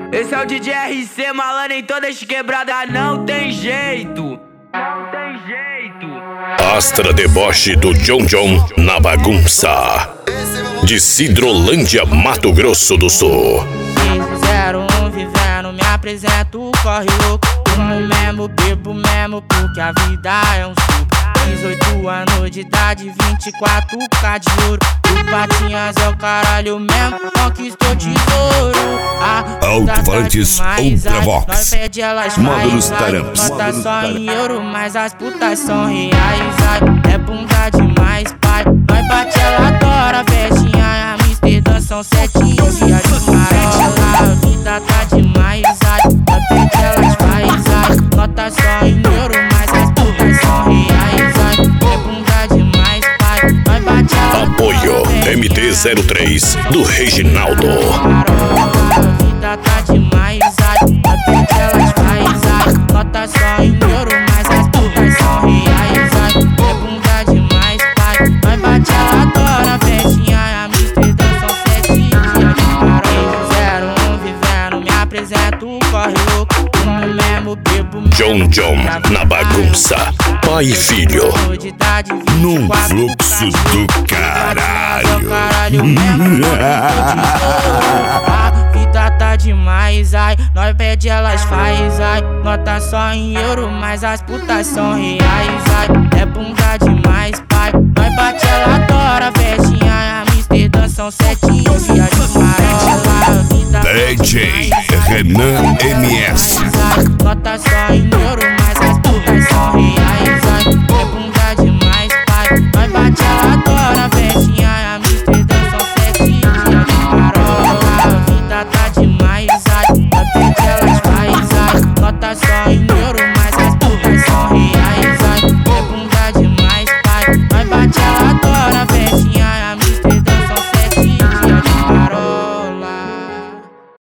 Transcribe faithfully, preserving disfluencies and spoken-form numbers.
Esse é o D J R C, malandro em todas quebradas, não tem jeito. Não tem jeito. Astra deboche do John John na bagunça. De Cidrolândia, Mato Grosso do Sul. zero um vivendo, me apresento, corre louco. Fumo mesmo, bebo mesmo, porque a vida é um suco. dezoito anos de idade, vinte e quatro K de ouro. O Patinhas é o caralho mesmo, conquistou tesouro. Alto-falantes Ultravox, módulos Taramps. Nota só em euro, mas as putas são reais. Ai, é bunda demais, pai. Nós bate, ela adora, festinha. Amsterdã são sete dias de marola. A vida tá demais, ai. Nós pede, elas faz, ai. Nota só em euro, mas as putas são reais. Ai, é bunda demais, pai. Nós bate, ela Apoio M T zero três do Reginaldo. A vida tá demais, ai. Nós pede, elas faz, ai. Nota só em euro, mas as putas são reais. Ai, é bunda demais, pai. Nós bate, ela adora, festinha. Amsterdã são sete dias de marola. zero um vivendo, me apresento, corre louco. Fumo mesmo, bebo mesmo. John John na bagunça. Pai e filho num fluxo do caralho. A vida tá demais, ai. Nós pede, elas faz, ai. Nota só em euro, mas as putas são reais, ai. É bunda demais, pai. Nós bate, ela adora, festinha. Amsterdã são sete dias de marola. D J Renan M S. Nota só em euro, mas as putas são reais, ai. É bunda demais, pai. Nós bate, ela adora, festinha. Amsterdã são sete dias de marola. A vida tá demais, ai. Nós pede, elas faz, ai. Nota só em